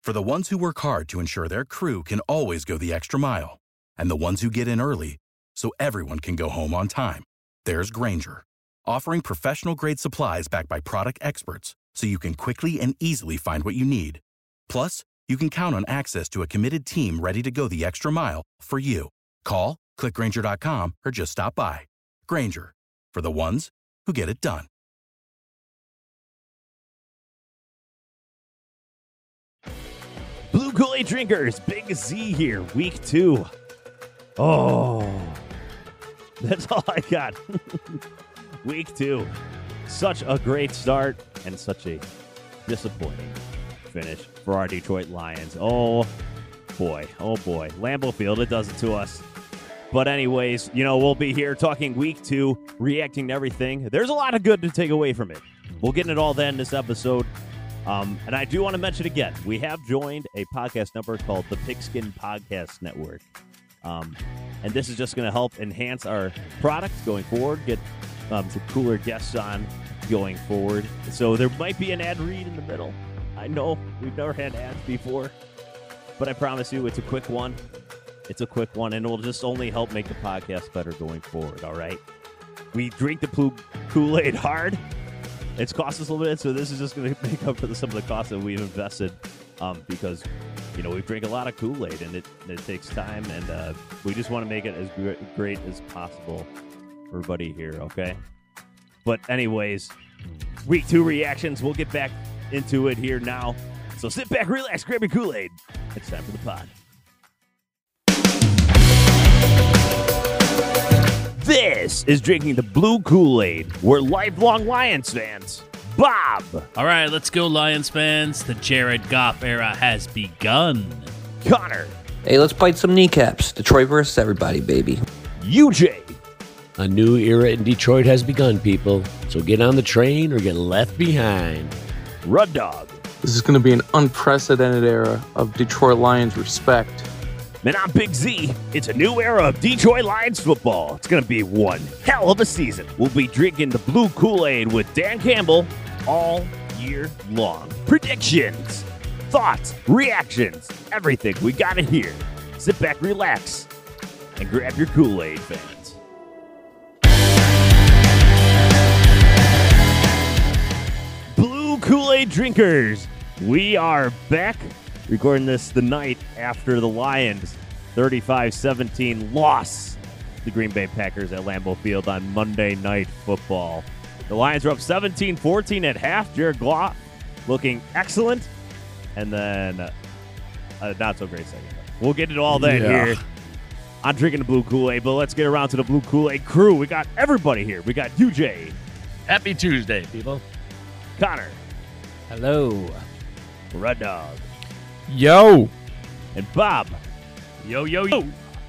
For the ones who work hard to ensure their crew can always go the extra mile, and the ones who get in early so everyone can go home on time, there's Grainger, offering professional-grade supplies backed by product experts so you can quickly and easily find what you need. Plus, you can count on access to a committed team ready to go the extra mile for you. Call, click Grainger.com, or just stop by. Grainger, for the ones who get it done. Blue Kool-Aid drinkers, Big Z here, week 2. Oh, that's all I got. Week 2. Such a great start and such a disappointing finish for our Detroit Lions. Oh, boy. Lambeau Field, it does it to us. But anyways, we'll be here talking week 2, reacting to everything. There's a lot of good to take away from it. We'll get into all that in this episode. And I do want to mention again, we have joined a podcast network called the Pigskin Podcast Network. And this is just going to help enhance our product going forward, get some cooler guests on going forward. So there might be an ad read in the middle. I know we've never had ads before, but I promise you it's a quick one. It's a quick one, and it will just only help make the podcast better going forward, all right? We drink the Kool-Aid hard. It's cost us a little bit, so this is just going to make up for some of the costs that we've invested because, we drink a lot of Kool-Aid, and it takes time, and we just want to make it as great as possible for everybody here, okay? But anyways, week 2 reactions. We'll get back into it here now. So sit back, relax, grab your Kool-Aid. It's time for the pod. This is Drinking the Blue Kool-Aid. We're lifelong Lions fans. Bob. All right, let's go, Lions fans. The Jared Goff era has begun. Connor. Hey, let's bite some kneecaps. Detroit versus everybody, baby. UJ. A new era in Detroit has begun, people. So get on the train or get left behind. Rud Dog. This is going to be an unprecedented era of Detroit Lions respect. And I'm Big Z. It's a new era of Detroit Lions football. It's going to be one hell of a season. We'll be drinking the Blue Kool-Aid with Dan Campbell all year long. Predictions, thoughts, reactions, everything. We got it here. Sit back, relax, and grab your Kool-Aid, fans. Blue Kool-Aid drinkers, we are back. Recording this the night after the Lions 35-17 loss to the Green Bay Packers at Lambeau Field on Monday Night Football. The Lions are up 17-14 at half. Jared Goff looking excellent. And then not so great second. We'll get into all that here. I'm drinking the Blue Kool-Aid, but let's get around to the Blue Kool-Aid crew. We got everybody here. We got UJ. Happy Tuesday, people. Connor. Hello. Red Dog. Yo. And Bob. Yo, yo, yo.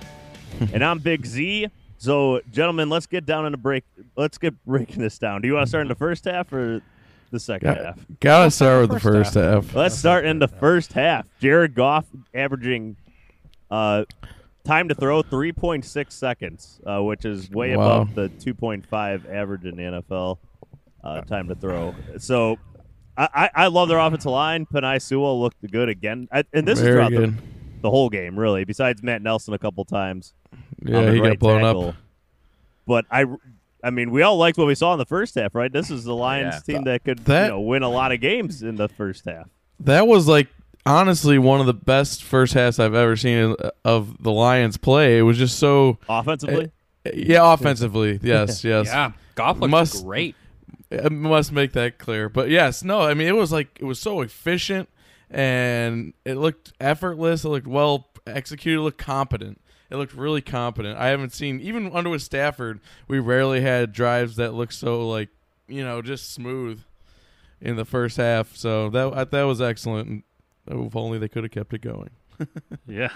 And I'm Big Z. So, gentlemen, let's get down in the break. Let's get breaking this down. Do you want to start in the first half or the second half? Gotta start with the first half. Let's start in the first half. Jared Goff averaging time to throw 3.6 seconds, which is way above the 2.5 average in the NFL time to throw. So, I love their offensive line. Penei Sewell looked good again. And this is throughout the whole game, really, besides Matt Nelson a couple times. Yeah, he got blown up. But, I mean, we all liked what we saw in the first half, right? This is the Lions team that could win a lot of games in the first half. That was, honestly, one of the best first halves I've ever seen of the Lions play. It was just so... Offensively? Offensively, yes. Yeah, Goff looked great. I must make that clear. But yes, no, I mean, it was so efficient and it looked effortless. It looked well executed. It looked competent. It looked really competent. I haven't seen, even under with Stafford, we rarely had drives that looked so just smooth in the first half. So that was excellent. And if only they could have kept it going. Yeah.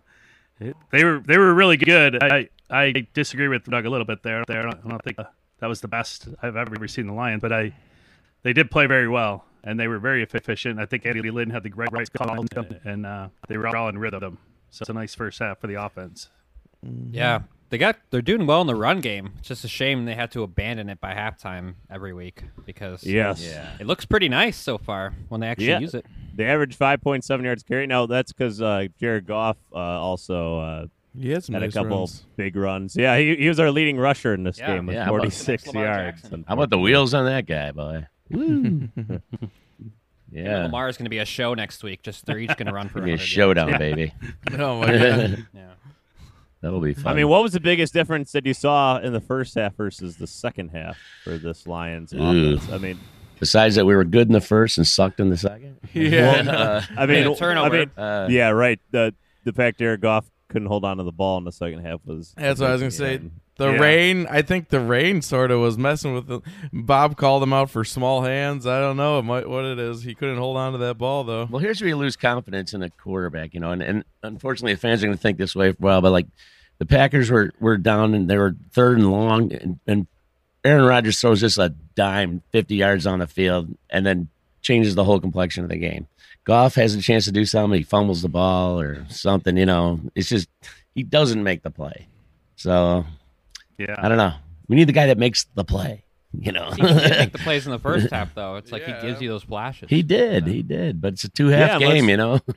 They were really good. I disagree with Doug a little bit there. I don't think that was the best I've ever seen the Lions, but they did play very well, and they were very efficient. I think Andy Lynn had the right call, and they were all in rhythm. So it's a nice first half for the offense. Yeah, they're doing well in the run game. It's just a shame they had to abandon it by halftime every week because it looks pretty nice so far when they actually use it. They average 5.7 yards carry. Now that's because Jared Goff also he had a nice couple runs. big runs. Yeah, he was our leading rusher in this game with Yeah, 46 yards. How about the wheels on that guy, boy? Woo. Yeah. Lamar's going to be a show next week. They're each going to run for Give me a 100 yards. showdown, baby. Oh, my God. Yeah. That'll be fun. I mean, what was the biggest difference that you saw in the first half versus the second half for this Lions offense? I mean, besides that, we were good in the first and sucked in the second. Yeah. I mean, turnover. Yeah, right. The fact Jared Goff couldn't hold on to the ball in the second half was. That's what I was going to say. And, The rain, I think the rain sort of was messing with it. Bob called him out for small hands. I don't know what it is. He couldn't hold on to that ball, though. Well, here's where you lose confidence in a quarterback, and unfortunately the fans are going to think this way for a while, but like the Packers were down and they were third and long, and Aaron Rodgers throws just a dime 50 yards on the field and then changes the whole complexion of the game. Goff has a chance to do something. He fumbles the ball or something, It's just he doesn't make the play. So, I don't know. We need the guy that makes the play, He did make the plays in the first half, though. It's like he gives you those flashes. He did. But it's a 2-half game,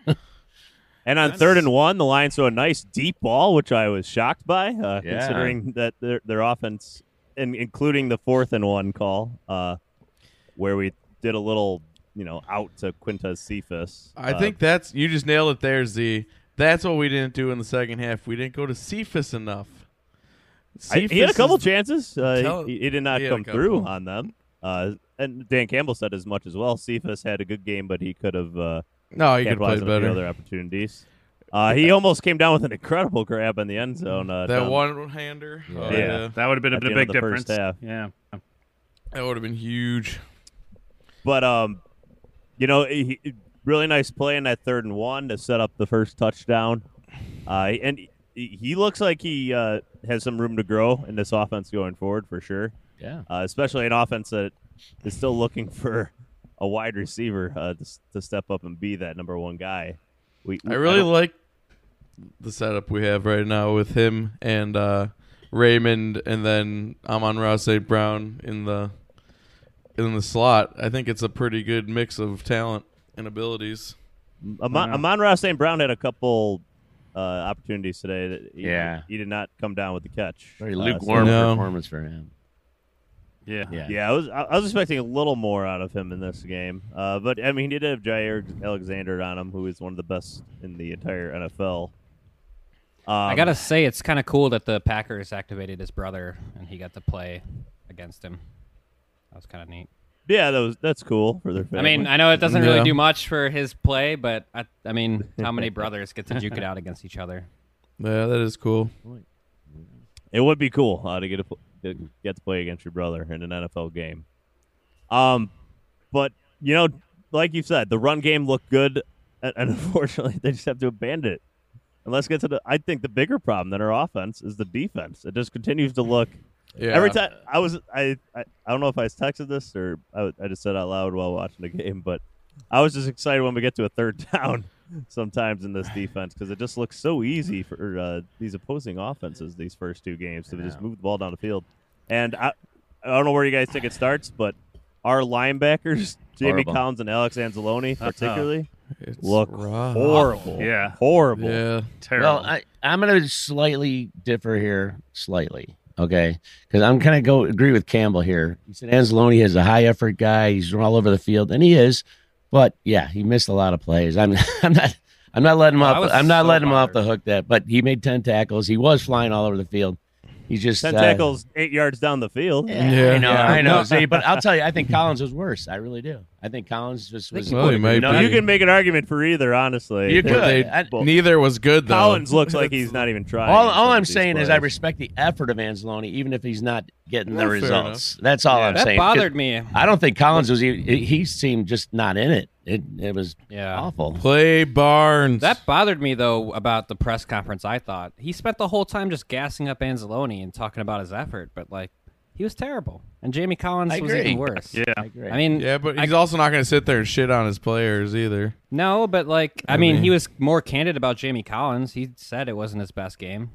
And on 3rd and 1, the Lions throw a nice deep ball, which I was shocked by, considering that their offense, including the 4th and 1 call, where we did a little, out to Quintez Cephas. I think you just nailed it there, Z. That's what we didn't do in the second half. We didn't go to Cephas enough. He had a couple chances. He did not come through on them. And Dan Campbell said as much as well. Cephas had a good game, but he could have he could have played on better. other opportunities. He almost came down with an incredible grab in the end zone. That one-hander. That would have been a big difference. Half. Yeah. That would have been huge. But, really nice play in that 3rd and 1 to set up the first touchdown. And he looks like he has some room to grow in this offense going forward for sure. Yeah. Especially an offense that is still looking for a wide receiver to step up and be that number one guy. I really like the setup we have right now with him and Raymond, and then Amon-Ra St. Brown in the slot. I think it's a pretty good mix of talent and abilities. Amon-Ra St. Brown had a couple opportunities today that he did not come down with the catch. Very lukewarm performance for him. Yeah. I was expecting a little more out of him in this game, but I mean he did have Jair Alexander on him, who is one of the best in the entire NFL. I gotta say, it's kind of cool that the Packers activated his brother and he got to play against him. That was kind of neat. Yeah, that's cool for their family. I mean, I know it doesn't really do much for his play, but I mean, how many brothers get to duke it out against each other? Yeah, that is cool. It would be cool to get to play against your brother in an NFL game. But like you said, the run game looked good, and unfortunately, they just have to abandon it. And let's get to I think the bigger problem than our offense is the defense. It just continues to look. Yeah. Every time I don't know if I texted this or I just said out loud while watching the game, but I was just excited when we get to a 3rd down sometimes in this defense because it just looks so easy for these opposing offenses these first 2 games to just move the ball down the field. And I don't know where you guys think it starts, but our linebackers, Jamie Collins and Alex Anzalone particularly, look horrible. Yeah. Horrible. Yeah. Terrible. Well, I'm going to slightly differ here, okay? Because I'm kind of agree with Campbell here. He said Anzalone is a high-effort guy. He's all over the field, and he is. But, yeah, he missed a lot of plays. I'm not letting him off. I'm not letting him off the hook but he made 10 tackles. He was flying all over the field. He's just 10 tackles 8 yards down the field. Yeah. I know. See, but I'll tell you, I think Collins was worse. I really do. I think Collins just was. Well, you can make an argument for either, honestly. You could. Neither was good, though. Collins looks like he's not even trying. All I'm saying is I respect the effort of Anzalone, even if he's not getting the results. That's all I'm saying. That bothered me. I don't think Collins was. He seemed just not in it. It was awful. Play Barnes. That bothered me, though, about the press conference, I thought. He spent the whole time just gassing up Anzalone and talking about his effort, but, he was terrible. And Jamie Collins was even worse. Yeah. I agree. I mean... Yeah, but he's also not going to sit there and shit on his players either. No, but, I mean, he was more candid about Jamie Collins. He said it wasn't his best game.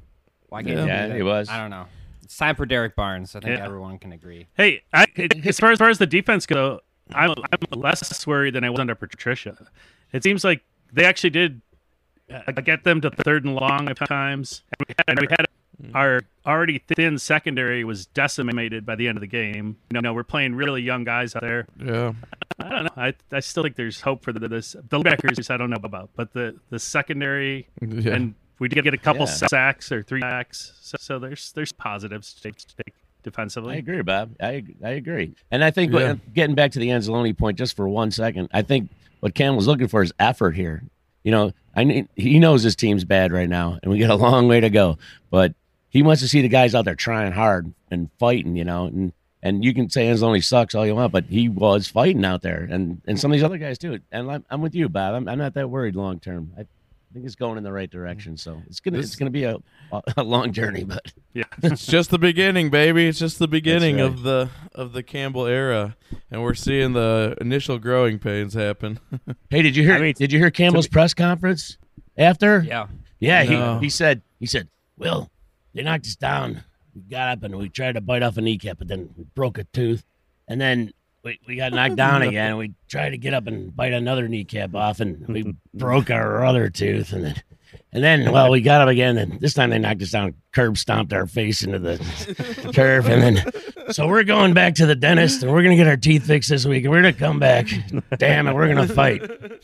Why can't Yeah, he was. I don't know. It's time for Derek Barnes. I think Yeah. everyone can agree. Hey, as far as the defense go, I'm less worried than I was under Patricia. It seems like they actually did get them to third and long at times. And we had our already thin secondary was decimated by the end of the game. We're playing really young guys out there. Yeah. I don't know. I still think there's hope for this. The linebackers I don't know about, but the secondary Yeah. and we did get a couple sacks or 3 sacks. So there's positives to take defensively. I agree, Bob. I agree. And I think Yeah. getting back to the Anzalone point just for 1 second, I think what Cam was looking for is effort here. He knows his team's bad right now, and we got a long way to go. But he wants to see the guys out there trying hard and fighting, and you can say Anzalone sucks all you want, but he was fighting out there, and some of these other guys too. And I'm with you, Bob. I'm not that worried long term. I think it's going in the right direction. So it's gonna be a long journey, but Yeah. It's just the beginning, baby. It's just the beginning That's of the Campbell era, and we're seeing the initial growing pains happen. hey, did you hear Campbell's press conference after? Yeah. Yeah, No. he said, Will, they knocked us down. We got up and we tried to bite off a kneecap, but then we broke a tooth. And then we got knocked down again, and we tried to get up and bite another kneecap off, and we broke our other tooth. And then, we got up again, and this time they knocked us down, curb stomped our face into the turf. And then, so we're going back to the dentist, and we're going to get our teeth fixed this week, and we're going to come back. Damn it, we're going to fight.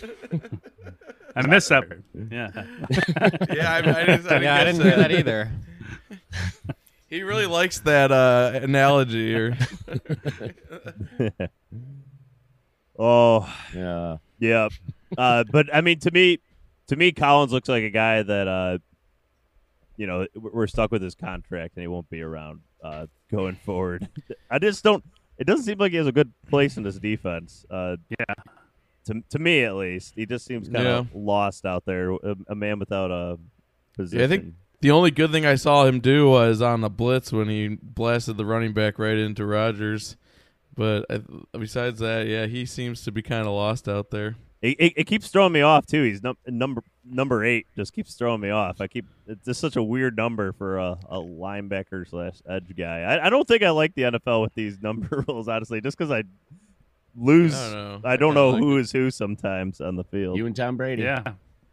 I missed that. Yeah. Yeah, I didn't hear that either. He really likes that analogy here. Oh, Yeah. but I mean, to me, Collins looks like a guy that, we're stuck with his contract and he won't be around going forward. I just don't. It doesn't seem like he has a good place in this defense. Yeah. To me, at least, he just seems kind of lost out there. A man without a position. Yeah, I think the only good thing I saw him do was on the blitz when he blasted the running back right into Rodgers. But besides that, yeah, he seems to be kind of lost out there. It keeps throwing me off too. He's number 8. Just keeps throwing me off. It's just such a weird number for a linebacker / edge guy. I don't think I like the NFL with these number rules, honestly, just because I lose. I don't know who is who sometimes on the field. You and Tom Brady. Yeah.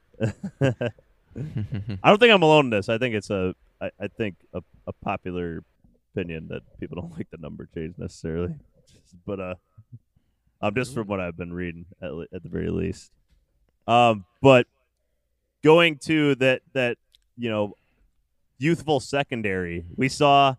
I don't think I'm alone in this. I think it's a popular opinion that people don't like the number change necessarily, but I'm just from what I've been reading at the very least. But going to that youthful secondary, we saw.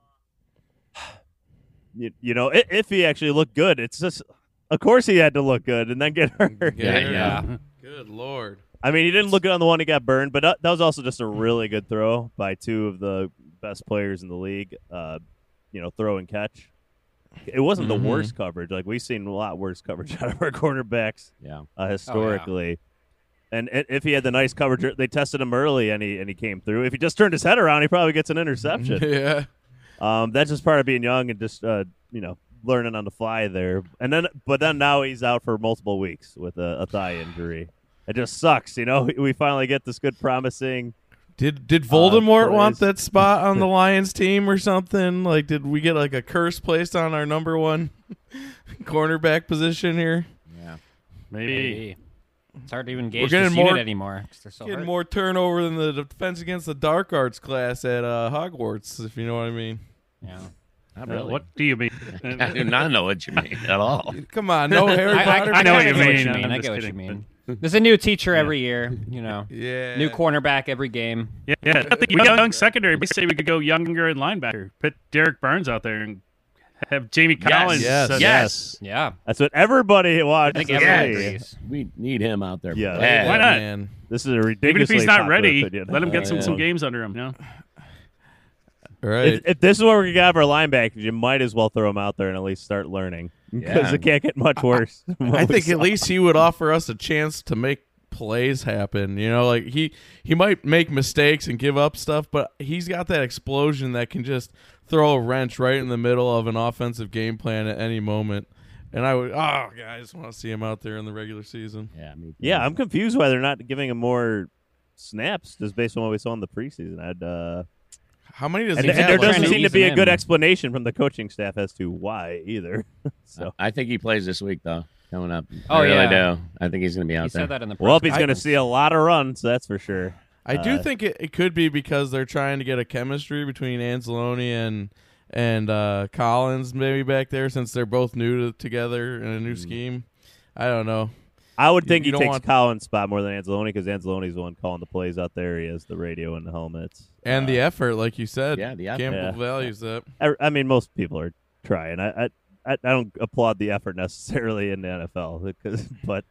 If he actually looked good, it's just, of course he had to look good and then get hurt. Yeah. Good Lord. I mean, he didn't look good on the one he got burned, but that was also just a really good throw by 2 of the best players in the league. Throw and catch. It wasn't the worst coverage. Like, we've seen a lot worse coverage out of our quarterbacks. Yeah. Historically. And if he had the nice coverage, they tested him early and he came through. If he just turned his head around, he probably gets an interception. Yeah. That's just part of being young and just learning on the fly there. But then now he's out for multiple weeks with a thigh injury. It just sucks, We finally get this good, promising. Did Voldemort want plays. that spot on the Lions team or something? Like, did we get like a curse placed on our number 1 cornerback position here? Yeah. Maybe. It's hard to even gauge We're getting this unit more- anymore. 'Cause they're so Getting hurt. more turnover than the Defense Against the Dark Arts class at Hogwarts, if you know what I mean. Yeah. Not really. What do you mean? I do not know what you mean at all. Come on, no Harry Potter. I know what I you get mean. I I'm get just what you kidding. mean. There's a new teacher every year, Yeah. New cornerback every game. Yeah. I think young secondary. We say we could go younger in linebacker. Put Derek Burns out there and have Jamie Collins. Yes. Yeah. That's what everybody wants. I think to everyone see. agrees. We need him out there. Yeah. bad. Why not? Man. This is a Even ridiculously if he's not popular ready, opinion. let him get some Yeah. games under him. Right. If this is what we're going to have our linebackers, you might as well throw them out there and at least start learning. Because Yeah. it can't get much worse. I think at least he would offer us a chance to make plays happen. Like he might make mistakes and give up stuff, but he's got that explosion that can just throw a wrench right in the middle of an offensive game plan at any moment. And I just want to see him out there in the regular season. Yeah, me too. Yeah, I'm confused why they're not giving him more snaps just based on what we saw in the preseason. How many does And, he and have? there left? doesn't Trying to seem to ease be him a good in. explanation from the coaching staff as to why either. So, I think he plays this week though. Coming up. Oh, I really yeah. do. I think he's going to be out He there. said that in the press well, he's going to conference. see a lot of runs, that's for sure. I do think it could be because they're trying to get a chemistry between Anzalone and Collins maybe back there, since they're both new together in a new scheme. I don't know. I would think You he don't takes want- Collins' spot more than Anzalone because Anzalone's the one calling the plays out there. He has the radio and the helmets. And the effort, like you said. Yeah, the effort. Campbell Yeah. values that. I mean, most people are trying. I don't applaud the effort necessarily in the NFL, but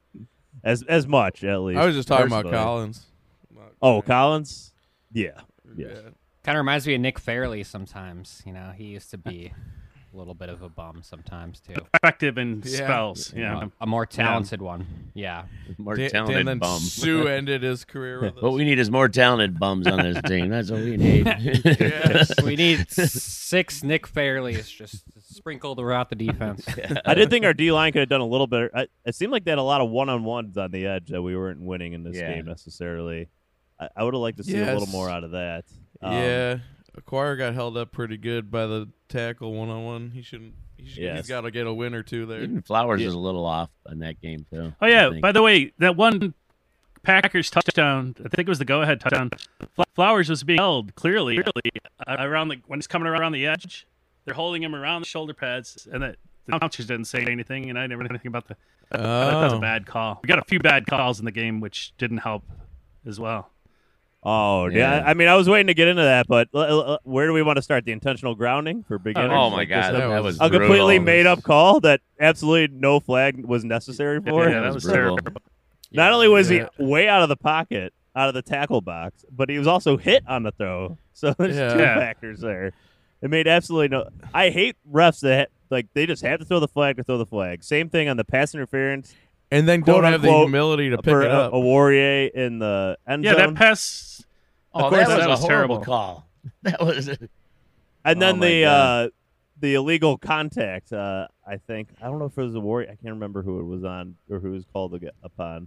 as much at least. I was just talking about personally. Collins. Oh, Collins? Yeah. Yeah. Kind of reminds me of Nick Fairley sometimes. You know, he used to be a little bit of a bum sometimes too. Effective in Yeah. spells. Yeah. A more talented one. Yeah. More Dan, talented then bum. Sue ended his career with us. What we need is more talented bums on this team. That's what we need. Yes. We need 6 Nick Fairleys just sprinkled throughout the defense. I did think our D line could have done a little better. It seemed like they had a lot of one-on-ones on the edge that we weren't winning in this Yeah. game necessarily. I would have liked to see a Yes. little more out of that. Yeah. Acquire got held up pretty good by the tackle one-on-one. He shouldn't. Yes. He's got to get a win or two there. Even Flowers Yeah. is a little off in that game too. Oh I yeah. think. By the way, that one Packers touchdown, I think it was the go-ahead touchdown. Flowers was being held clearly around when he's coming around the edge. They're holding him around the shoulder pads, and the announcers didn't say anything, and I never knew anything about the. I thought that was a bad call. We got a few bad calls in the game, which didn't help as well. Oh, Yeah. yeah. I mean, I was waiting to get into that, but where do we want to start? The intentional grounding for beginners? Oh my Like, God, just that was a completely brutal. made-up call that absolutely no flag was necessary for. Yeah, that was brutal. terrible. Not only was Yeah. he way out of the pocket, out of the tackle box, but he was also hit on the throw. So there's Yeah. two Yeah. factors there. It made absolutely no. I hate refs that they just have to throw the flag to throw the flag. Same thing on the pass interference And then quote don't have the unquote, humility to pick for it up. a Warrior in the end Yeah, zone. that pass. Oh, Of course, that was that a was horrible terrible. call. That was. And then Oh, my God. the illegal contact. I think I don't know if it was a Warrior. I can't remember who it was on or who was called upon.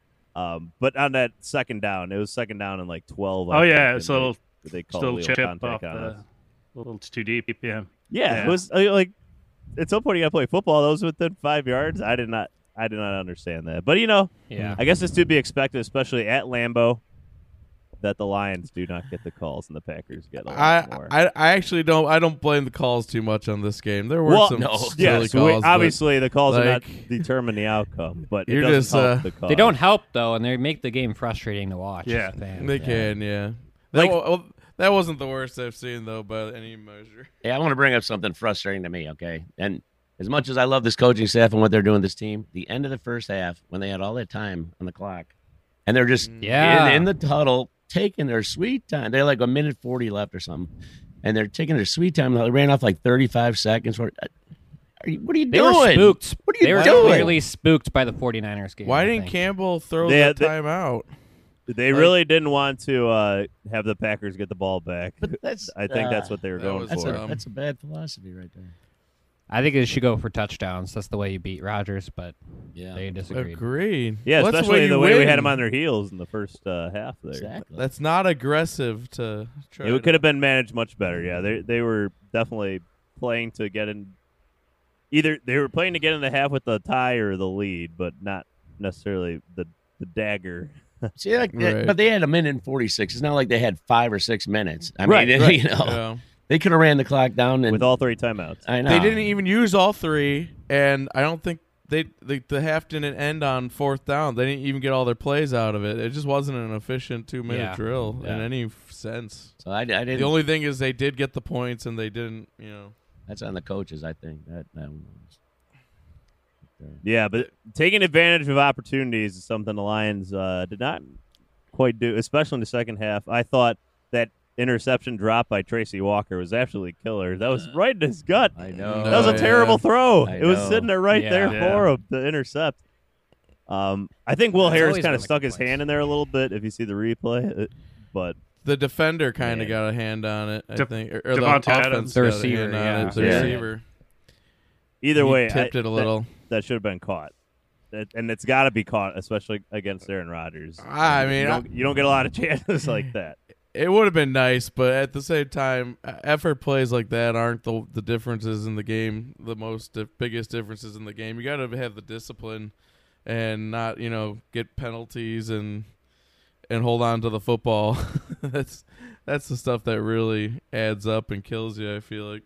But on that second down, it was second down and like 12. I Oh think, yeah, and it's a little they called still illegal chip contact off on the us. a little too deep. Yeah. Yeah, Yeah. it was like at some point you got to play football. Those within 5 yards. I did not understand that. But Yeah. I guess it's to be expected, especially at Lambeau, that the Lions do not get the calls and the Packers get a lot more. I actually don't. I don't blame the calls too much on this game. There were Well, some no. silly yes, calls. but obviously the calls are not like, determine the outcome, but it you're doesn't just, help the call. They don't help though, and they make the game frustrating to watch. Yeah. as fans. they can, yeah. Like- That wasn't the worst I've seen though, by any measure. Hey, I want to bring up something frustrating to me, okay? And as much as I love this coaching staff and what they're doing this team, the end of the first half, when they had all that time on the clock, and they're just Yeah. in the huddle taking their sweet time. They're like 1:40 left or something, and they're taking their sweet time. They ran off like 35 seconds. What are you They doing? were spooked. What are you They were doing? clearly spooked by the 49ers game. Why I didn't think. Campbell throw They- the they- timeout? They really didn't want to have the Packers get the ball back. But that's I think that's what they were that going was that's for. dumb. that's a bad philosophy right there. I think they should go for touchdowns. That's the way you beat Rodgers, but Yeah, they disagreed. Agreed. Yeah, Well, that's especially you the way we win. had them on their heels in the first half there. exactly. That's not aggressive to try. It could have been managed much better. Yeah, they were definitely playing to get in. Either they were playing to get in the half with the tie or the lead, but not necessarily the dagger. See, Right. but they had 1:46. It's not like they had 5 or 6 minutes. I Right, mean, right. you know, Yeah. they could have ran the clock down and With all three timeouts. I know They didn't even use all three, and I don't think the half didn't end on fourth down. They didn't even get all their plays out of it. It just wasn't an efficient 2-minute Yeah. drill in Yeah. any sense. So I didn't. The only thing is they did get the points, and they didn't. That's on the coaches, I think. That one was. Yeah, but taking advantage of opportunities is something the Lions did not quite do, especially in the second half. I thought that interception drop by Tracy Walker was absolutely killer. That was right in his gut. I know. That was a yeah. terrible throw. I It was know. sitting there right Yeah. there Yeah. for him to intercept. I think Will That's Harris always kind been of a stuck good his place. hand in there a little bit if you see the replay, but The defender kind Yeah. of got a hand on it, I De- think, or the Devontae offense Adams. The got receiver, a hand yeah. on it. The Yeah. receiver. either He way, tipped it a little. That should have been caught. And it's got to be caught, especially against Aaron Rodgers. I mean, you don't get a lot of chances like that. It would have been nice, but at the same time, effort plays like that aren't the differences in the game. Biggest differences in the game. You got to have the discipline and not get penalties and hold on to the football. That's the stuff that really adds up and kills you, I feel like.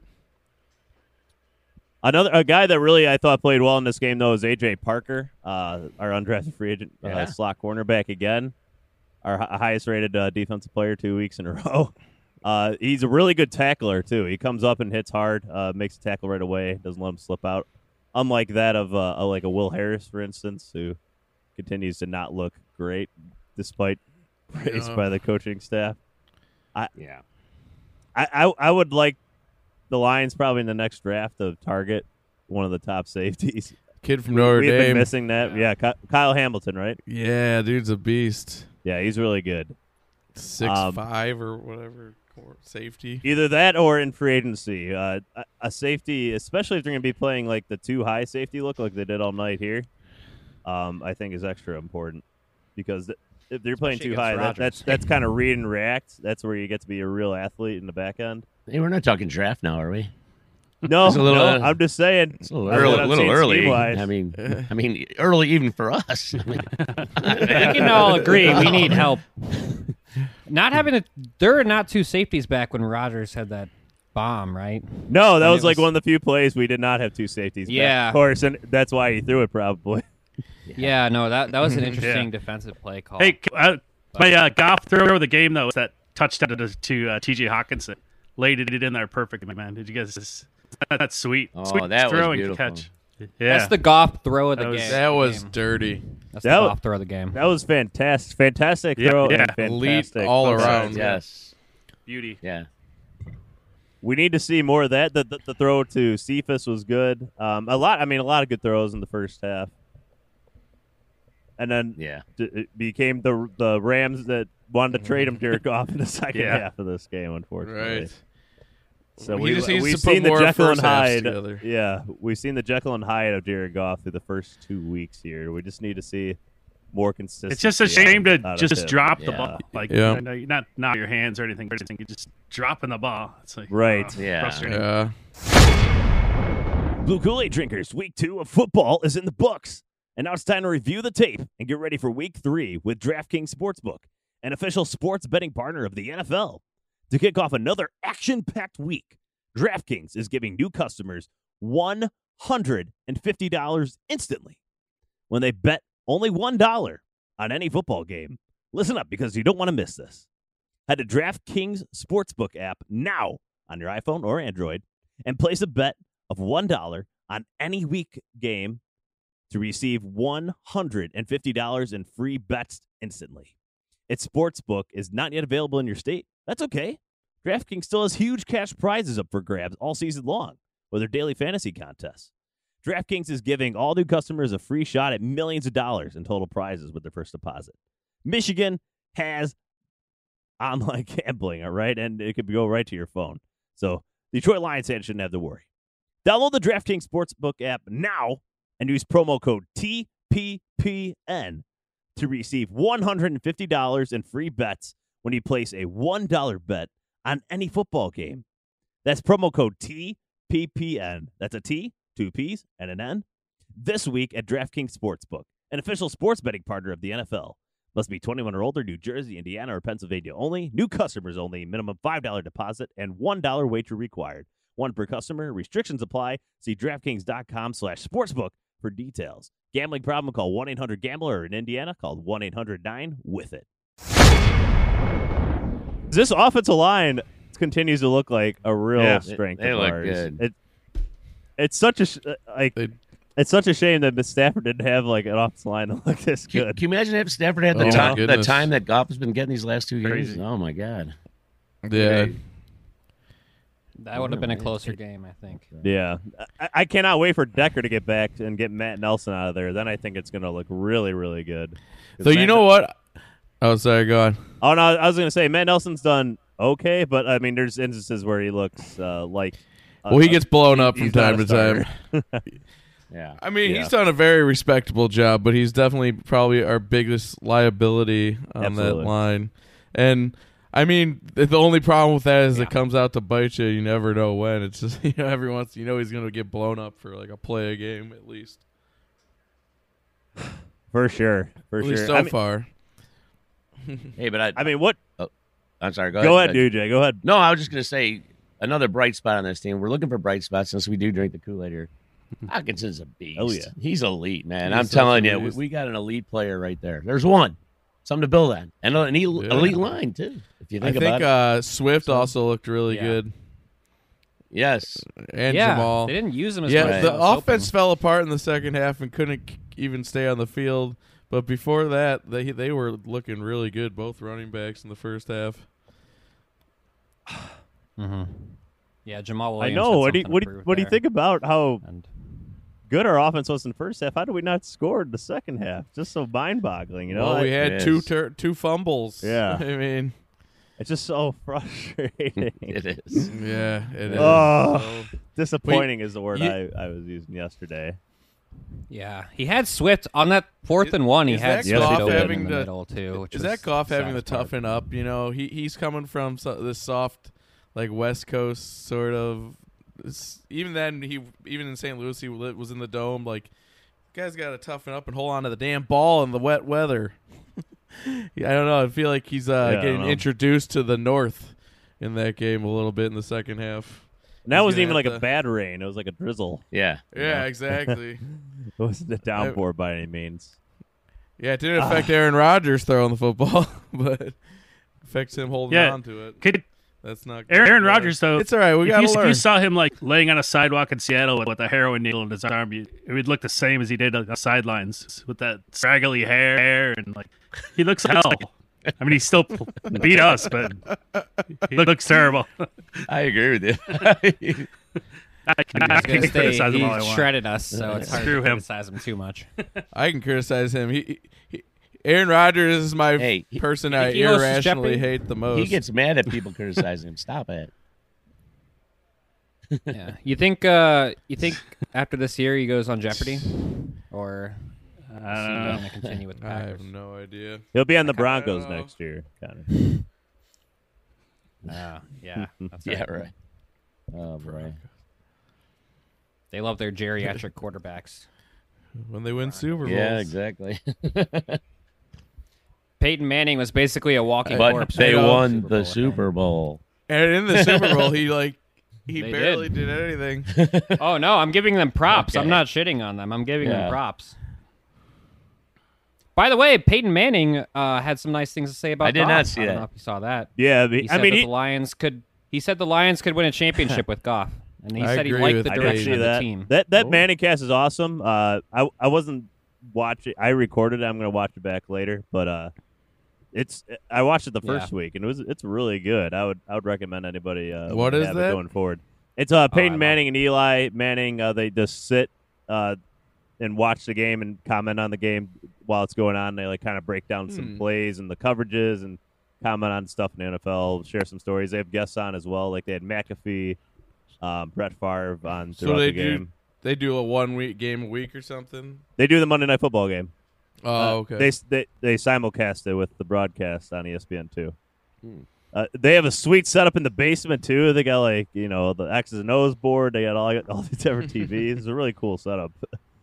A guy that really I thought played well in this game, though, is A.J. Parker, our undrafted free agent slot cornerback again, our highest-rated defensive player 2 weeks in a row. He's a really good tackler, too. He comes up and hits hard, makes a tackle right away, doesn't let him slip out. Unlike that of like a Will Harris, for instance, who continues to not look great despite praise by the coaching staff. I would like the Lions probably in the next draft to target one of the top safeties. Kid from Notre Dame. We've been missing that. Yeah, Kyle Hamilton, right? Yeah, dude's a beast. Yeah, he's really good. 6'5" or whatever, safety. Either that or in free agency. A safety, especially if they're going to be playing like the 2 high safety look like they did all night here, I think is extra important. Because if they're playing 2 high, that's kind of read and react. That's where you get to be a real athlete in the back end. Hey, we're not talking draft now, are we? No, I'm just saying. It's a little early. I mean, early even for us. We can all agree we need help. There are not 2 safeties back when Rodgers had that bomb, right? No, that was like one of the few plays we did not have 2 safeties back, of course, and that's why he threw it probably. Yeah, no, that was an interesting defensive play call. Hey, my Goff throw of the game, though, was that touchdown to T.J. Hawkinson. Laid it in there perfectly, man. Did you guys? That's sweet. Oh, sweet that throw was and beautiful. catch. Yeah, that's the Goff throw of the game. That was dirty. That's the Goff throw of the game. That was fantastic. Fantastic throw. Yeah. And Elite all around. Yes. Beauty. Yeah. We need to see more of that. The throw to Cephas was good. A lot of good throws in the first half. And then it became the Rams that wanted to trade him Jared Goff in the second half of this game, unfortunately. Right. So we've seen the Jekyll and Hyde. Together. Yeah, we've seen the Jekyll and Hyde of Jared Goff through the first 2 weeks here. We just need to see more consistency. It's just a shame to just drop the ball. Like, not knock your hands or anything. You're just dropping the ball. It's like, frustrating. Yeah. Blue Kool-Aid drinkers, week 2 of football is in the books. And now it's time to review the tape and get ready for week 3 with DraftKings Sportsbook, an official sports betting partner of the NFL. To kick off another action-packed week, DraftKings is giving new customers $150 instantly when they bet only $1 on any football game. Listen up, because you don't want to miss this. Head to DraftKings Sportsbook app now on your iPhone or Android and place a bet of $1 on any week game to receive $150 in free bets instantly. Its sportsbook is not yet available in your state. That's okay. DraftKings still has huge cash prizes up for grabs all season long with their daily fantasy contests. DraftKings is giving all new customers a free shot at millions of dollars in total prizes with their first deposit. Michigan has online gambling, all right? And it could go right to your phone. So Detroit Lions fans shouldn't have to worry. Download the DraftKings Sportsbook app now and use promo code TPPN to receive $150 in free bets when you place a $1 bet on any football game. That's promo code TPPN. That's a T, 2 P's, and an N. This week at DraftKings Sportsbook, an official sports betting partner of the NFL. Must be 21 or older, New Jersey, Indiana, or Pennsylvania only. New customers only. Minimum $5 deposit and $1 wager required. One per customer. Restrictions apply. See DraftKings.com/sportsbook for details. Gambling problem? Call 1-800-GAMBLER, or in Indiana, call 1-800-9-WITH-IT. This offensive line continues to look like a real strength of ours. They look good. It's such a it's such a shame that Miss Stafford didn't have like an offensive line that looked this good. Can you imagine if Stafford had the time that Goff has been getting these last 2 years? Crazy. Oh my God. Yeah. That would have been a closer game, I think. Yeah. I cannot wait for Decker to get back and get Matt Nelson out of there. Then I think it's going to look really, really good. So you know what? Oh, sorry, go on. Oh, no, I was going to say, Matt Nelson's done okay, but, I mean, there's instances where he looks like... Well, he gets blown up from time to time. Yeah. I mean, he's done a very respectable job, but he's definitely probably our biggest liability on that line. And I mean, the only problem with that is it comes out to bite you. You never know when. It's just every once he's going to get blown up for like a play a game at least. For sure. At least so far. Hey, but I mean, what? Oh, I'm sorry. Go ahead, DJ. Go ahead. No, I was just going to say another bright spot on this team. We're looking for bright spots since we do drink the Kool-Aid here. Hawkinson's a beast. Oh, yeah. He's elite, man. I'm telling you, we got an elite player right there. There's one. Something to build on. And an elite line, too, if you think about it. Swift also looked really good. Yes. And Jamal. They didn't use him as much. Yeah, the offense fell apart in the second half and couldn't even stay on the field. But before that, they were looking really good, both running backs in the first half. Mm-hmm. Yeah, Jamal Williams. I know. What do you think about how good our offense was in the first half? How did we not score in the second half? Just so mind-boggling, you know. Well, we had two fumbles. Yeah, I mean, it's just so frustrating. It is. Yeah, it is. Oh, disappointing is the word I was using yesterday. Yeah, he had Swift on that 4th and 1. He had Swift open in the to, middle too. Is that Goff having to toughen up? You know, he's coming from this soft, like West Coast sort of. Even then, even in St. Louis, he was in the dome. Like, guy's got to toughen up and hold on to the damn ball in the wet weather. I don't know. I feel like he's getting introduced to the North in that game a little bit in the second half. And that wasn't even like a bad rain. It was like a drizzle. Yeah. Yeah, exactly. It wasn't a downpour by any means. Yeah, it didn't affect Aaron Rodgers throwing the football, but it affects him holding on to it. That's not good. Aaron Rodgers, though. It's all right. We got to learn. If you saw him like laying on a sidewalk in Seattle with a heroin needle in his arm, it would look the same as he did on the sidelines with that scraggly hair and like he looks like hell. I mean, he still beat us, but he looks terrible. I agree with you. I can criticize him all I He want. shredded us, so it's hard to criticize him too much. I can criticize him. Aaron Rodgers is my person I irrationally hate the most. He gets mad at people criticizing him. Stop it. Yeah. You think after this year he goes on Jeopardy, or is he going to continue with the Packers? I have no idea. He'll be on the Broncos next year, kind of. Yeah, that's right. Yeah, right. Oh boy. They love their geriatric quarterbacks. When they win Super Bowls. Yeah, exactly. Peyton Manning was basically a walking but corpse. They won the Super Bowl. And in the Super Bowl, he barely did anything. Oh, no, I'm giving them props. Okay. I'm not shitting on them. I'm giving them props. By the way, Peyton Manning had some nice things to say about I did not see I that. don't know if you saw that. Yeah, he said the Lions could. He said the Lions could win a championship with Goff, and he said he liked the direction of the team. That Manning cast is awesome. I wasn't watching. I recorded it. I'm going to watch it back later, but I watched it the first week, and it's really good. I would recommend anybody. What is that going forward? It's Peyton Manning and Eli Manning. They just sit and watch the game and comment on the game while it's going on. They like kind of break down some plays and the coverages and comment on stuff in the NFL, share some stories. They have guests on as well. Like they had McAfee, Brett Favre on throughout the game. They do a 1 week game a week or something? They do the Monday Night Football game. Oh, okay. They simulcast it with the broadcast on ESPN too. They have a sweet setup in the basement too. They got the X's and O's board. They got all these different TVs. It's a really cool setup.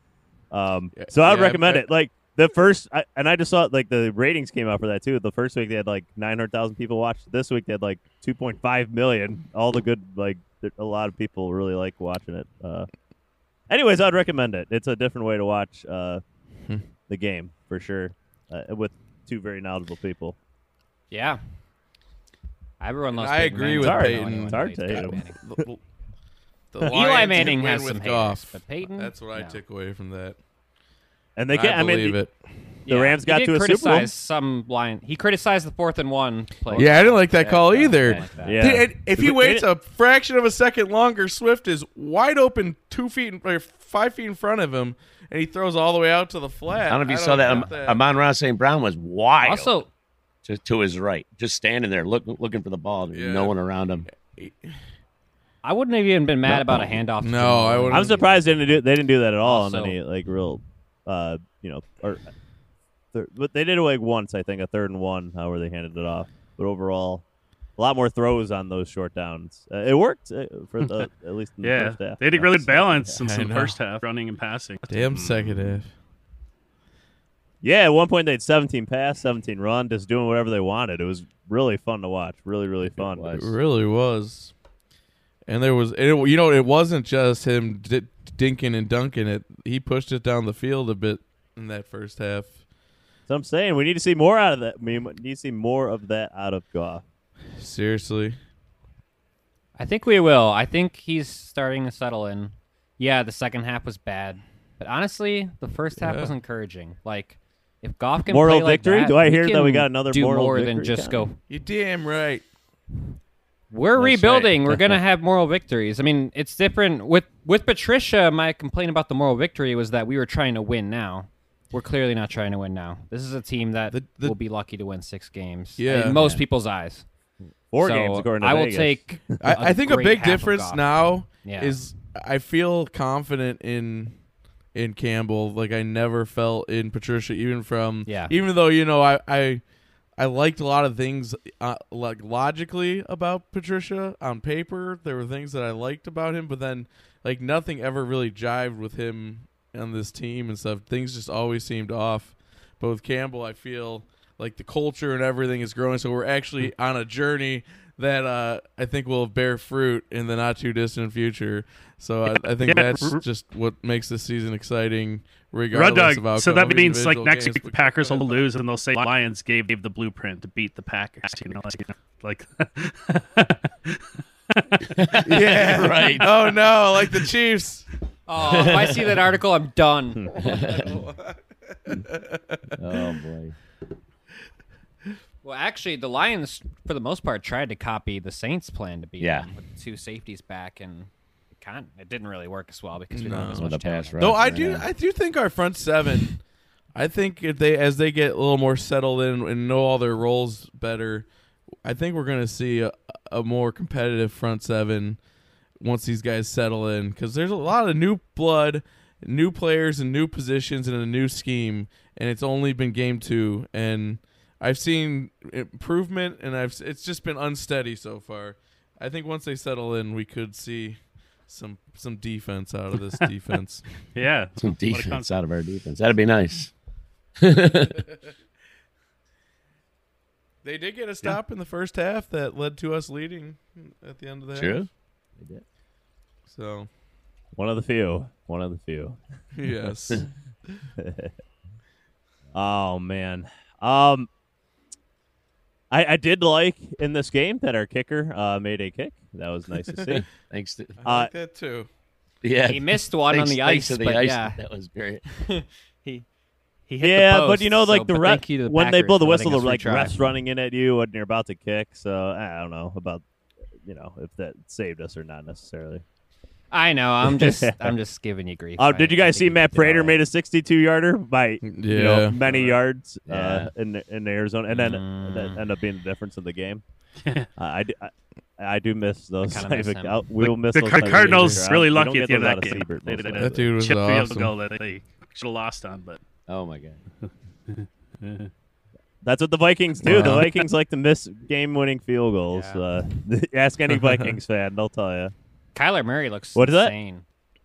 So I would recommend it. Like the first, and I just saw like the ratings came out for that too. The first week they had like 900,000 people watch. This week they had like 2.5 million. All the good, a lot of people really like watching it. Anyways, I'd recommend it. It's a different way to watch the game for sure, with two very knowledgeable people. Yeah, everyone loves. I agree with Peyton. It's hard to hate him. Eli Manning has some Goff. But Peyton, that's what I took away from that. And they get. I believe it. The Rams got to a Super Bowl. Some line. He criticized the 4th and 1 play. Yeah, I didn't like that call either. Yeah. If he waits a fraction of a second longer, Swift is wide open 5 feet in front of him, and he throws all the way out to the flat. I don't know if you saw that. Amon-Ra St. Brown was wide. Also, just to his right, just standing there looking for the ball. No one around him. I wouldn't have even been mad about a handoff. No, I wouldn't. I'm surprised they didn't do that at all on any real, but they did it like once, I think, a 3rd and 1, where they handed it off. But overall, a lot more throws on those short downs. It worked for the at least in the first half. They had a really good balance in I the know. first half, running and passing. Damn second half. Yeah, at one point they had 17 pass, 17 run, just doing whatever they wanted. It was really fun to watch. Really, really fun. It really was. And there was, it wasn't just him dinking and dunking it. He pushed it down the field a bit in that first half. So I'm saying we need to see more out of that. We need to see more of that out of Goff. Seriously. I think we will. I think he's starting to settle in. Yeah, the second half was bad. But honestly, the first half was encouraging. Like, if Goff can moral play victory? like that, Do I hear we that we can got another do moral more victory than just coming? go. You're damn right. We're That's rebuilding. right. We're going to have moral victories. I mean, it's different. With Patricia, my complaint about the moral victory was that we were trying to win now. We're clearly not trying to win now. This is a team that will be lucky to win 6 games in most people's eyes. 4 So games according to I will Vegas. take I think a great big half of difference Goff. now Yeah. is I feel confident in Campbell like I never felt in Patricia, even though I liked a lot of things like logically about Patricia on paper. There were things that I liked about him, but then like nothing ever really jived with him on this team and stuff. Things just always seemed off. But with Campbell, I feel like the culture and everything is growing. So we're actually on a journey that I think will bear fruit in the not too distant future. So I think that's just what makes this season exciting, regardless of outcome. So that means like individual next games. week the Packers will lose and they'll say Lions gave the blueprint to beat the Packers. Like Yeah, right. Oh no, like the Chiefs. Oh, if I see that article, I'm done. Oh boy. Well, actually, the Lions, for the most part, tried to copy the Saints' plan to beat them with 2 safeties back, and it didn't really work as well because we don't have as much talent. Though I do think our front seven. I think as they get a little more settled in and know all their roles better, I think we're going to see a more competitive front seven once these guys settle in, because there's a lot of new blood, new players, and new positions in a new scheme, and it's only been game 2, and I've seen improvement, and it's just been unsteady so far. I think once they settle in, we could see some defense out of this defense. Yeah, some defense out of our defense. That'd be nice. They did get a stop in the first half that led to us leading at the end of the half. True. They did. So, One of the few. yes. Oh man. I did like in this game that our kicker made a kick. That was nice to see. Thanks to I like that too. yeah. He missed one on the thanks ice, to the but ice. yeah, That was great. he hit the post, but you know, like so, but thank you to the when they Packers blow the for letting whistle, us they're like retry. refs running in at you and you're about to kick. So I don't know about if that saved us or not necessarily. I know. I'm just giving you grief. Did you guys see Matt Prater made a 62-yarder by many yards in Arizona, and then that ended up being the difference in the game? I do miss those. We'll miss the those type of Cardinals games. really We don't lucky get at the end those of out that game. Siebert They most did of That the dude was chip field awesome. goal that they should have lost on, but Oh my god. That's what the Vikings do. Wow. The Vikings like to miss game-winning field goals. Yeah. Ask any Vikings fan; they'll tell you. Kyler Murray looks What is that? insane.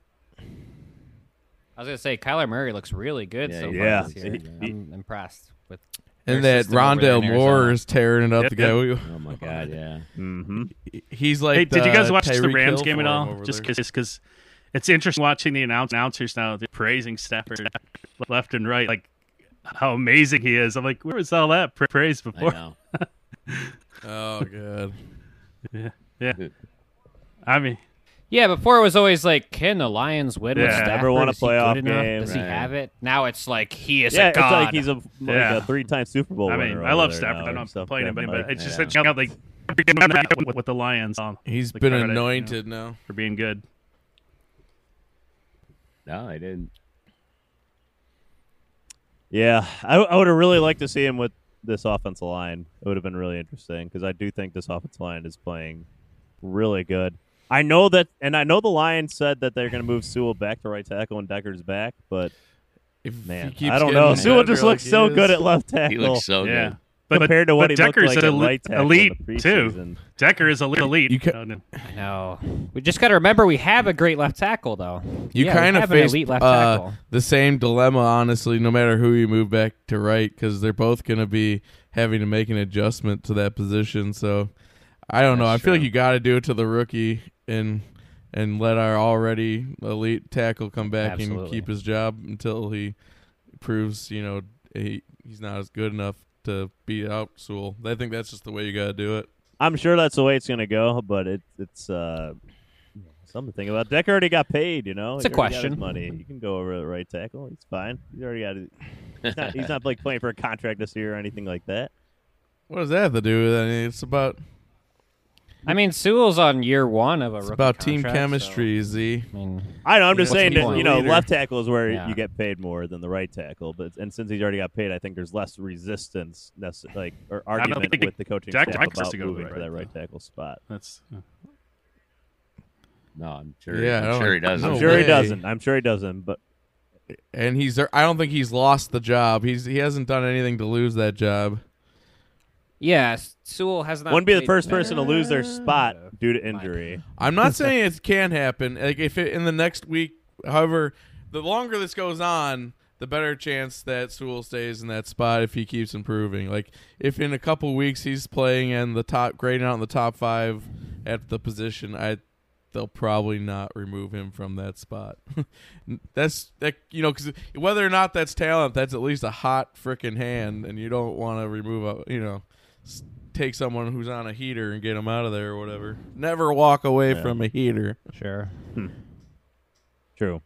I was gonna say Kyler Murray looks really good so far yeah. this year. I'm impressed with. And their that system over there Rondale in Moore Arizona. is tearing it up. The guy. Oh my god. Yeah. Mm-hmm. He's like. hey, did you guys watch the Tyreek Rams Hill game at for him all? over Just there. because it's interesting watching the announcers now praising Stafford left and right, like how amazing he is. I'm like, where was all that praise I before? know. Oh god. Yeah. I mean, Yeah, before it was always like, can the Lions win with Yeah. Stafford? Never won a Is he playoff good enough? game. Does he Right. have it? Now it's like he is Yeah, a it's god. like he's a Yeah. 3-time Super Bowl I winner. mean, I love over there Stafford. now I'm or not something. complaining, but Like, it's just yeah. such like with the Lions on. He's Like, been credit, anointed now. for being good. No, I didn't. yeah, I would have really liked to see him with this offensive line. It would have been really interesting because I do think this offensive line is playing really good. I know that, and I know the Lions said that they're going to move Sewell back to right tackle and Decker's back, but If man, he keeps I don't getting know. better Sewell just like looks he so is. good at left He tackle. looks so Yeah. good. compared to what he looked Decker's like at right tackle elite in the too. preseason. Decker is elite. I know. We just got to remember we have a great left tackle, though. You Yeah, kind we of have an face elite left tackle. the same dilemma, honestly, no matter who you move back to right, because they're both going to be having to make an adjustment to that position. So I don't know. I feel like you got to do it to the rookie and let our already elite tackle come back and keep his job until he proves, he's not as good enough to beat out Sewell. I think that's just the way you got to do it. I'm sure that's the way it's going to go, but it's something to think about. Decker already got paid, It's a question. Got his money. You can go over the right tackle. He's fine. He's already got it. He's not like playing for a contract this year or anything like that. What does that have to do with it? It's about Sewell's on year one of a it's rookie about team contract, chemistry, so, Z. I know. I'm just What's saying the that point? left tackle is where Yeah. you get paid more than the right tackle. And since he's already got paid, I think there's less resistance, or argument think with the coaching Decker staff has about to go moving right, to that right tackle spot. That's No, I'm sure. Yeah, I'm sure he doesn't. I'm No sure he way. doesn't. I'm sure he doesn't. But And I don't think he's lost the job. He hasn't done anything to lose that job. Yeah, Sewell has not. wouldn't be the played- first person to lose their spot due to injury. I'm not saying it can happen. Like if it in the next week, however, the longer this goes on, the better chance that Sewell stays in that spot if he keeps improving. Like if in a couple weeks he's playing in the top, grading out in the top 5 at the position, they'll probably not remove him from that spot. Because whether or not that's talent, that's at least a hot freaking hand, and you don't want to remove take someone who's on a heater and get him out of there or whatever. Never walk away from a heater. Sure. True.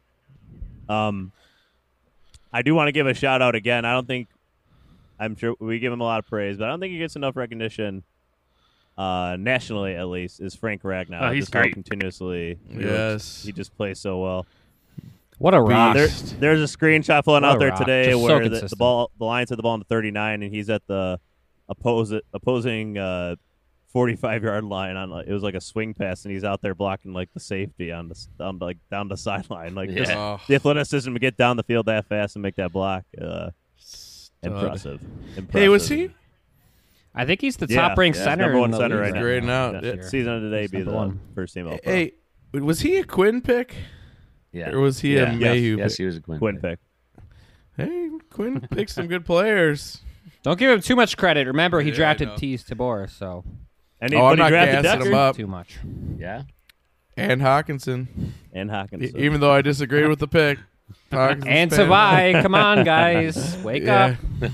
I do want to give a shout out again. I'm sure we give him a lot of praise, but I don't think he gets enough recognition nationally, at least. Is Frank Ragnow? He's just how great. Continuously. Yes. He just plays so well. What a rock! Beast. There's a screenshot floating What out a there rock. today Just so where the consistent. Lions had the ball in the 39, and he's at the opposing 45-yard line on it was like a swing pass, and he's out there blocking like the safety down the sideline, just Oh. the athleticism to get down the field that fast and make that block. Impressive. Hey, was he? I think he's the Yeah, top-ranked yeah, center. number one in the center league right now. Grading out. Yeah, season of today He's be number the one. first team All-Pro. Hey, was he a Quinn pick? Yeah. Or was he Yeah. a Mayhew Yes, pick? he was a Quinn. Quinn pick. Hey, Quinn picked some good players. Don't give him too much credit. Remember, he Yeah, I drafted know. Tease Tabor, so And I'm not drafted gassing him Decker up. too much. Yeah. And Hawkinson. and Hawkins. Even though I disagreed with the pick. Hawkinson's And fan. Savai, come on, guys, wake up.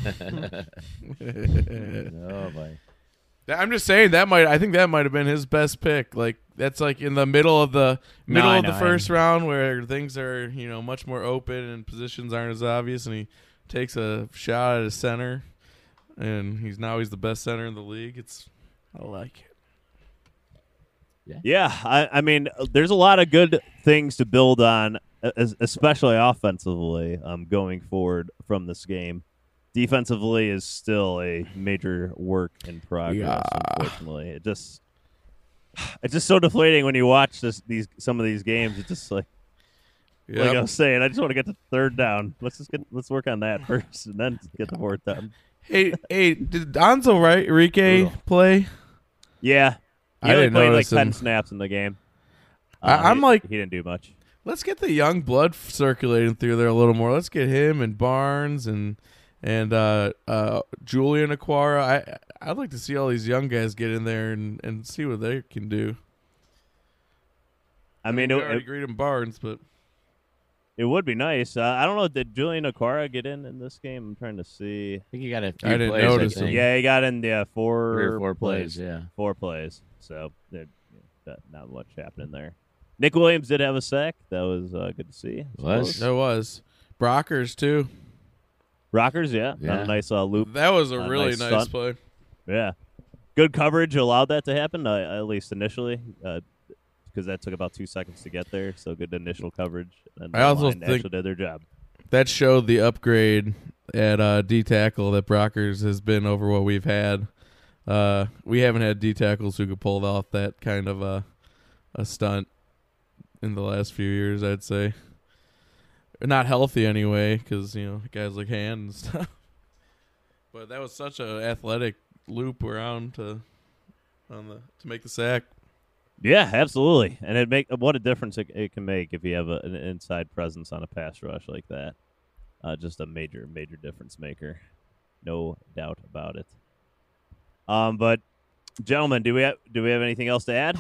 Oh boy. I'm just saying I think that might have been his best pick. Like that's like in the middle of the I know, first round where things are, much more open and positions aren't as obvious, and he takes a shot at a center, and he's the best center in the league. I like it. Yeah, I mean, there's a lot of good things to build on, especially offensively, going forward from this game. Defensively is still a major work in progress. Unfortunately, it's just so deflating when you watch some of these games. It's just like I was saying, I just want to get to third down. Let's work on that first, and then get the fourth down. Hey, did Donzo Enrique play? Yeah, he I only didn't played like notice 10 him. snaps in the game. I'm he didn't do much. Let's get the young blood circulating through there a little more. Let's get him and Barnes and Julian Aquara. I'd like to see all these young guys get in there and see what they can do. I mean, we already agreed on Barnes, but it would be nice. I don't know. Did Julian Aquara get in this game? I'm trying to see. I think he got a few I didn't plays, notice I think. him. Yeah, he got in 3 or 4 plays. plays. Yeah. 4 plays. So not much happening there. Nick Williams did have a sack. That was good to see. there was Brockers too. Rockers, yeah. Yeah. A nice loop. That was a really nice nice stunt. play. Yeah. Good coverage allowed that to happen, at least initially, because that took about 2 seconds to get there. So good initial coverage. And I also the line think- actually did their job. That showed the upgrade at D tackle that Brockers has been over what we've had. We haven't had D tackles who could pull off that kind of a stunt in the last few years, I'd say. Not healthy anyway, because guys like Hand and stuff. But that was such an athletic loop around to make the sack. Yeah, absolutely. And what a difference it can make if you have an inside presence on a pass rush like that. Just a major, major difference maker. No doubt about it. But gentlemen, do we have anything else to add?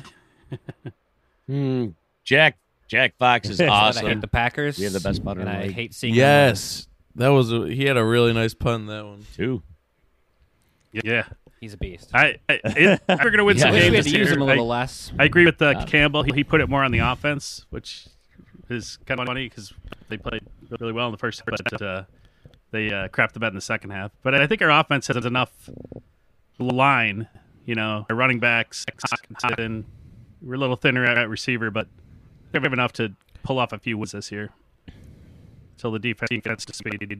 Jack Fox is awesome. I hate the Packers. We have the best punter and in the I league. hate seeing Yes, he had a really nice punt in that one too. Yeah. He's a beast. We're going to win some I wish games we had this to use year. him a little less. I agree with Campbell. He put it more on the offense, which is kind of funny because they played really well in the first half, but they crapped the bed in the second half. But I think our offense has enough line. Our running backs, we're a little thinner at receiver, but we have enough to pull off a few wins this year until the defense gets to speed.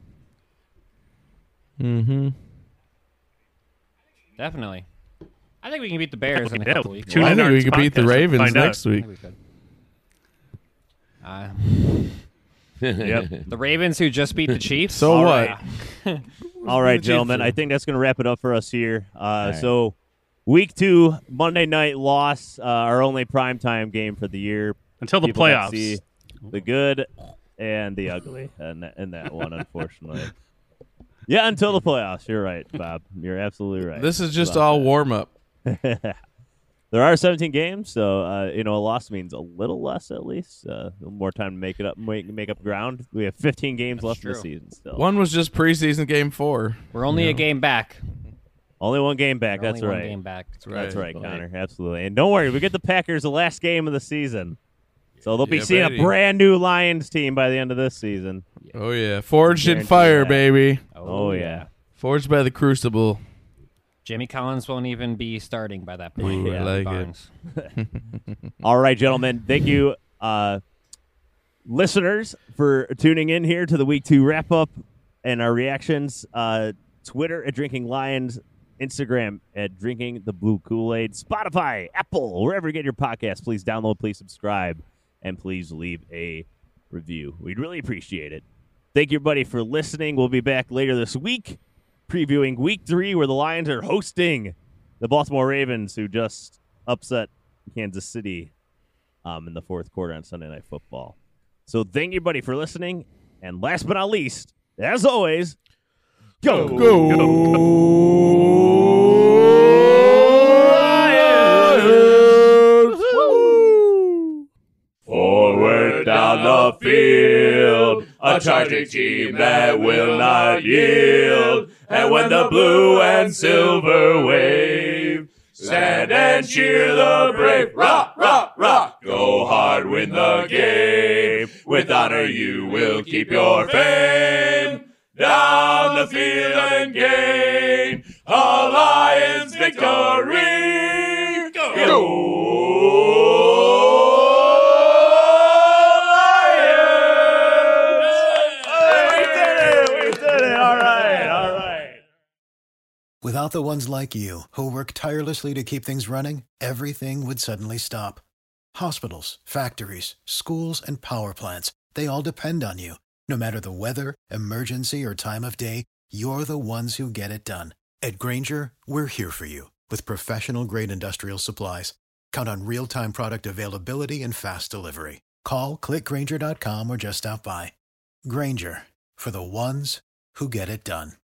Mm-hmm. Definitely. I think we can beat the Bears in a couple weeks. I think we could beat the Ravens next week. Yep. The Ravens who just beat the Chiefs. So All what? right. All right, gentlemen. I think that's going to wrap it up for us here. So, week 2, Monday night loss, our only primetime game for the year. Until the People got to playoffs. see the good and the ugly in that one, unfortunately. Yeah, until the playoffs. You're right, Bob. You're absolutely right. This is just all warm up. There are 17 games, so a loss means a little less at least. A little more time to make up ground. We have 15 games left in the season still. One was just preseason game 4. We're only a game back. Only one game back. We're That's only right. One game back. That's right, Connor. Absolutely. And don't worry, we get the Packers the last game of the season. So they'll be seeing a brand new Lions team by the end of this season. Oh, yeah. Forged in Guarantee fire, that. baby. Oh, yeah. Forged by the Crucible. Jimmy Collins won't even be starting by that point. Ooh, I like Barnes. All right, gentlemen. Thank you, listeners, for tuning in here to the Week 2 wrap-up and our reactions. Twitter at Drinking Lions, Instagram at Drinking the Blue Kool-Aid, Spotify, Apple, wherever you get your podcasts. Please download, please subscribe, and please leave a review. We'd really appreciate it. Thank you, everybody, for listening. We'll be back later this week previewing Week 3, where the Lions are hosting the Baltimore Ravens, who just upset Kansas City in the fourth quarter on Sunday Night Football. So thank you, everybody, for listening. And last but not least, as always, go Lions! Forward down the field, a charging team that will not yield. And when the blue and silver wave, stand and cheer the brave. Rock, rock, rock. Go hard, win the game. With honor you will keep your fame. Down the field and gain a Lions victory. Go! Without the ones like you, who work tirelessly to keep things running, everything would suddenly stop. Hospitals, factories, schools, and power plants, they all depend on you. No matter the weather, emergency, or time of day, you're the ones who get it done. At Grainger, we're here for you with professional-grade industrial supplies. Count on real-time product availability and fast delivery. Call, click Grainger.com, or just stop by. Grainger, for the ones who get it done.